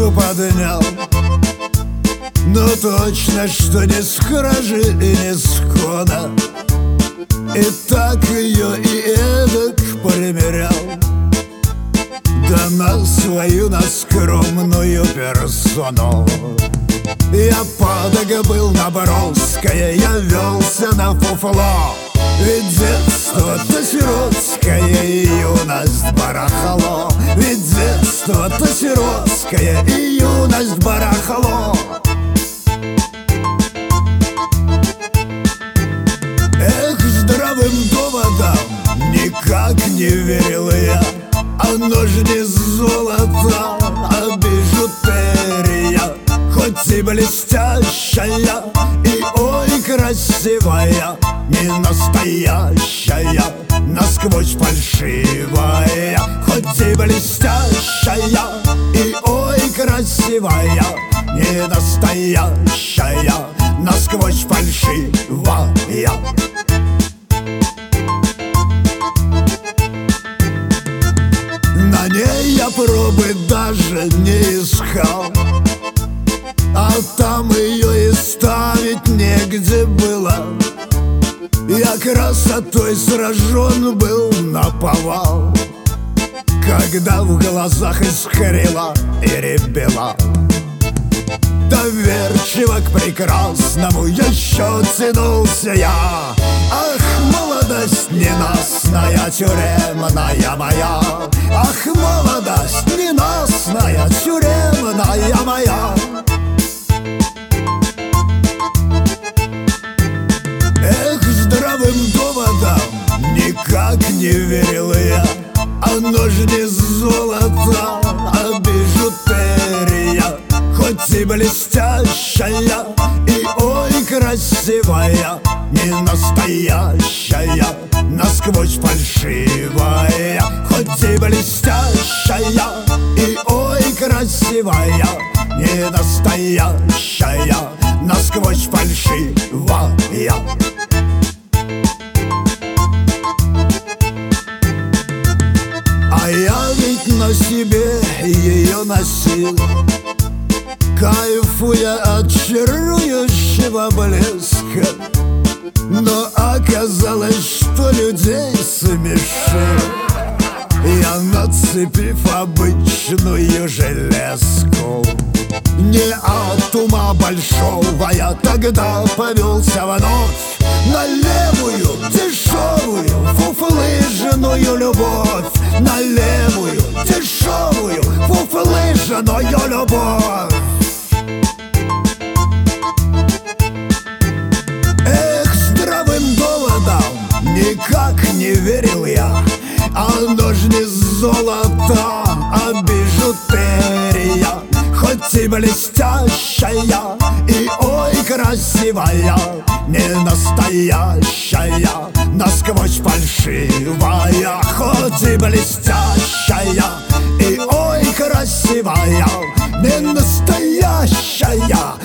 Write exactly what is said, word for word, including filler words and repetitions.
душу поднял. Но точно, что не с кражи и не с кода. И так ее и эдак примерял, да на свою, на скромную персону. Я падок был на броское, я велся на фуфло. Ведь детство-то сиротское и юность барахло. Ведь детство-то сиротское и юность барахло. Эх, здравым доводам никак не верил я. Оно ж не золото, а бижутерия. Хоть и блестящая, и ой красивая, не настоящая, насквозь фальшивая. Хоть и блестящая, и ой красивая, не настоящая, насквозь фальшивая. На ней я пробы даже не искал, а там ее и ставить негде было. Я красотой сражен был наповал, когда в глазах искрила и рябила. Доверчиво к прекрасному еще тянулся я. Ах, молодость ненастная, тюремная моя. Ах, молодость ненастная, тюремная моя. Эх, здравым доводам никак не верил я. Оно ж не золото, а бижутерия. Хоть и блестящая, и ой красивая, не настоящая, насквозь фальшивая. Хоть и блестящая, и ой красивая, не настоящая, насквозь фальшивая. А я ведь на себе ее носил, кайфуя от чарующего блеска. Но оказалось, что людей смешил я, нацепив обычную железку. Не от ума большого я тогда повелся вновь на левую, дешевую, фуфлыжную любовь. На левую, дешевую, фуфлыжную любовь. Эх, здравым доводам никак не верил я. Оно ж не золото, а бижутерия. Хоть и блестящая, и ой красивая, не настоящая, насквозь фальшивая. Хоть и блестящая, и ой красивая, не настоящая,